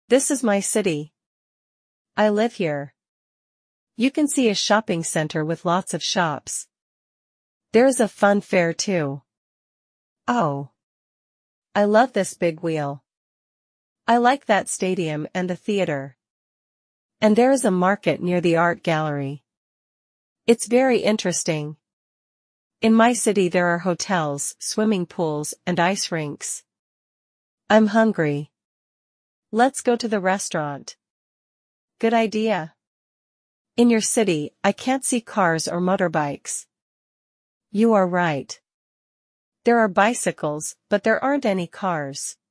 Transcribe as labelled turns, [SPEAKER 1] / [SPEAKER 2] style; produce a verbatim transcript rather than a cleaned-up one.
[SPEAKER 1] This is my city. I live here. You can see a shopping center with lots of shops. There is a fun fair too. Oh. I love this big wheel. I like that stadium and the theater. And there is a market near the art gallery. It's very interesting. In my city there are hotels, swimming pools, and ice rinks. I'm hungry. Let's go to the restaurant. Good idea. In your city, I can't see cars or motorbikes. You are right. There are bicycles, but there aren't any cars.